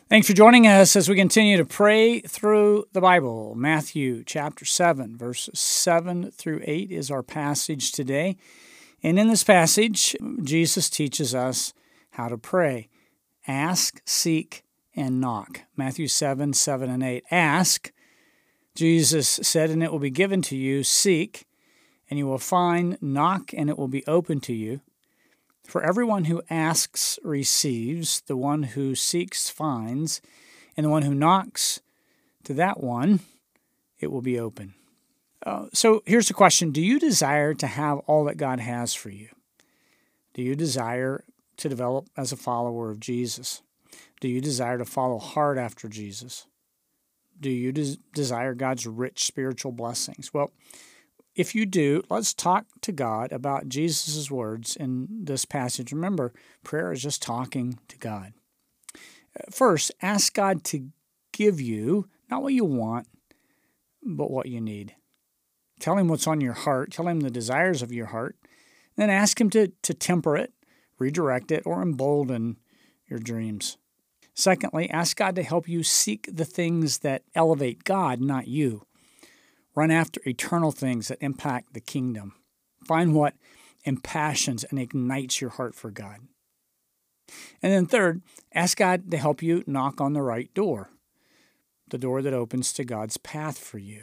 Thanks for joining us as we continue to pray through the Bible. Matthew chapter 7, verses 7 through 8 is our passage today. And in this passage, Jesus teaches us how to pray. Ask, seek, and knock. Matthew 7, 7 and 8. Ask, Jesus said, and it will be given to you. Seek, and you will find. Knock, and it will be open to you. For everyone who asks receives, the one who seeks finds, and the one who knocks, to that one it will be open. So here's the question. Do you desire to have all that God has for you? Do you desire to develop as a follower of Jesus? Do you desire to follow hard after Jesus? Do you desire God's rich spiritual blessings? Well, if you do, let's talk to God about Jesus' words in this passage. Remember, prayer is just talking to God. First, ask God to give you not what you want, but what you need. Tell Him what's on your heart. Tell Him the desires of your heart. Then ask Him to temper it, redirect it, or embolden your dreams. Secondly, ask God to help you seek the things that elevate God, not you. Run after eternal things that impact the kingdom. Find what impassions and ignites your heart for God. And then third, ask God to help you knock on the right door, the door that opens to God's path for you.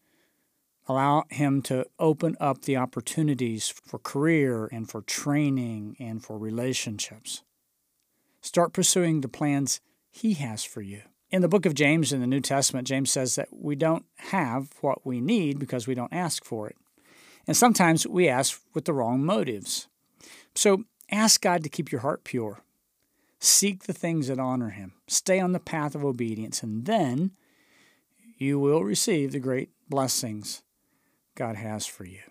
Allow Him to open up the opportunities for career and for training and for relationships. Start pursuing the plans He has for you. In the book of James in the New Testament, James says that we don't have what we need because we don't ask for it. And sometimes we ask with the wrong motives. So ask God to keep your heart pure. Seek the things that honor Him. Stay on the path of obedience, and then you will receive the great blessings God has for you.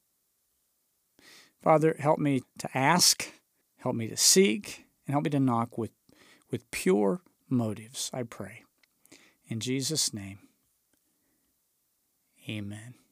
Father, help me to ask, help me to seek, and help me to knock with pure motives, I pray. In Jesus' name, amen.